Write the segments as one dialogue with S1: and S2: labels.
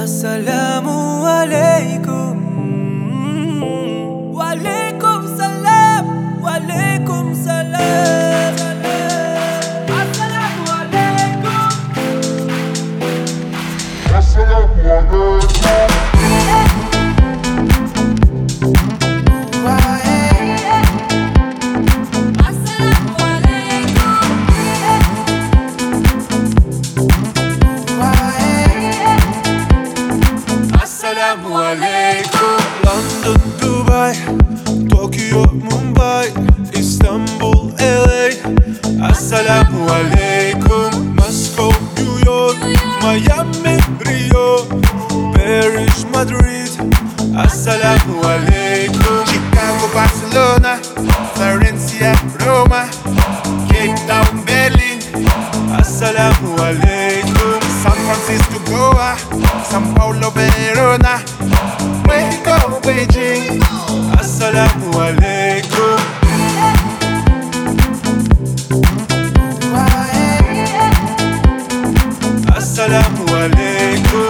S1: Assalamu alaikum. Walaikum salam. Walaikum salam. Assalamu alaikum.
S2: Assalamu alaikum.
S1: Assalamu alaikum. London, Dubai, Tokyo, Mumbai, Istanbul, LA. Assalamu alaikum. Moscow, New York, Miami, Rio, Paris, Madrid. Assalamu alaikum.
S3: Chicago, Barcelona, Valencia, Roma, Cape Town, Berlin.
S1: Assalamu alaikum.
S3: San Francisco, Goa, São Paulo, Verona, Mexico, Beijing.
S1: Assalamu alaikum. Assalamu alaikum.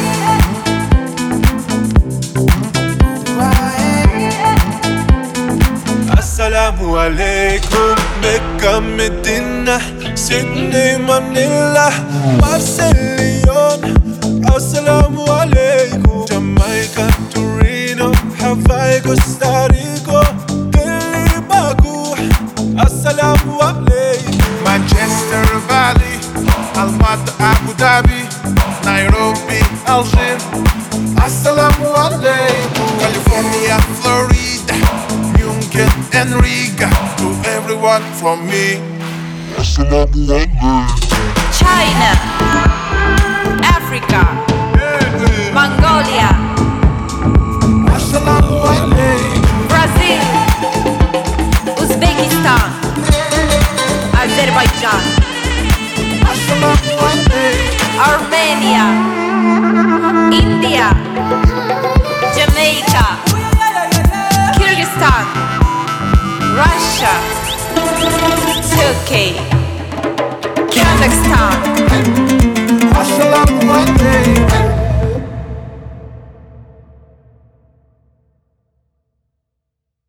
S1: Assalamu alaikum. Mecca, Medina, Sydney, Manila, Marseille, Assalamu alaikum. Jamaica, Torino, Hawaii, Costa Rica, Delhi, Baku. Assalamu alaikum.
S3: Manchester, Bali, Almaty, Abu Dhabi, Nairobi, Algiers. Assalamu alaikum. California, Florida, Munich and Riga. To everyone from me.
S2: Assalamu alaikum.
S4: China, Africa, Mongolia,
S3: Assalamu alaikum.
S4: Brazil, Uzbekistan, Azerbaijan,
S3: Assalamu alaikum.
S4: Armenia, India, Jamaica, Kyrgyzstan, Russia, Turkey, Kazakhstan,